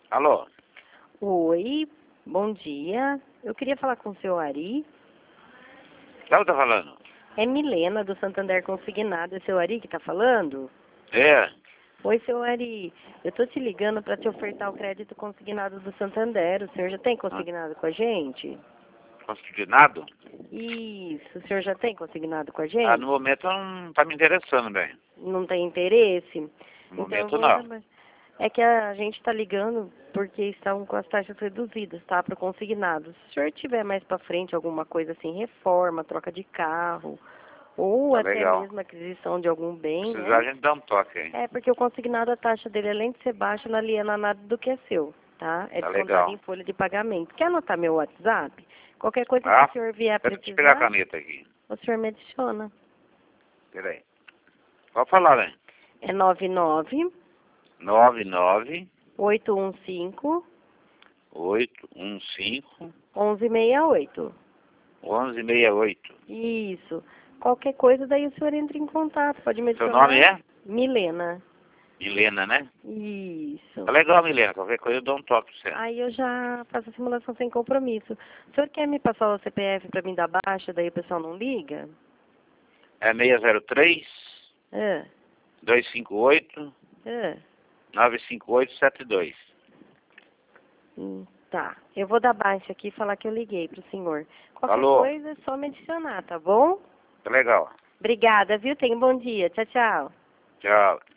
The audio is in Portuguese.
Alô? Oi, bom dia. Eu queria falar com o seu Ari. Quem tá falando? É Milena, do Santander Consignado. É seu Ari que tá falando? É. Oi, seu Ari. Eu tô te ligando para te ofertar o crédito consignado do Santander. O senhor já tem consignado com a gente? Consignado? Isso. O senhor já tem consignado com a Ah, gente? no momento não tá me interessando, bem. Não tem interesse? No Então momento eu vou não. dar... É que a gente está ligando porque estão com as taxas reduzidas, tá? Para consignados. Se o senhor tiver mais para frente alguma coisa assim, reforma, troca de carro, ou Tá até legal. mesmo aquisição de algum bem, Precisar a né? gente dá um toque aí. É, porque o consignado, a taxa dele, além de ser baixa, não aliena nada do que é seu, tá? É Tá descontado legal. em folha de pagamento. Quer anotar meu WhatsApp? Qualquer coisa que Ah, o senhor vier a deixa eu pegar a precisar, caneta aqui. o senhor me adiciona. Peraí. Pode falar, né? É 99 99 815 815 1168. 1168. Isso. Qualquer coisa, daí o senhor entra em contato. Pode me Seu adicionar. nome é? Milena. Milena, né? Isso. Tá legal, Milena. Qualquer coisa eu dou um toque pra você. Aí eu já faço a simulação sem compromisso. O senhor quer me passar o CPF para mim dar baixa, daí o pessoal não liga? É 603 É, 258 é. 95872. Tá. Eu vou dar baixa aqui e falar que eu liguei pro senhor. Qualquer Alô? coisa é só me adicionar, tá bom? Tá legal. Obrigada, viu? Tenha um bom dia. Tchau, tchau. Tchau.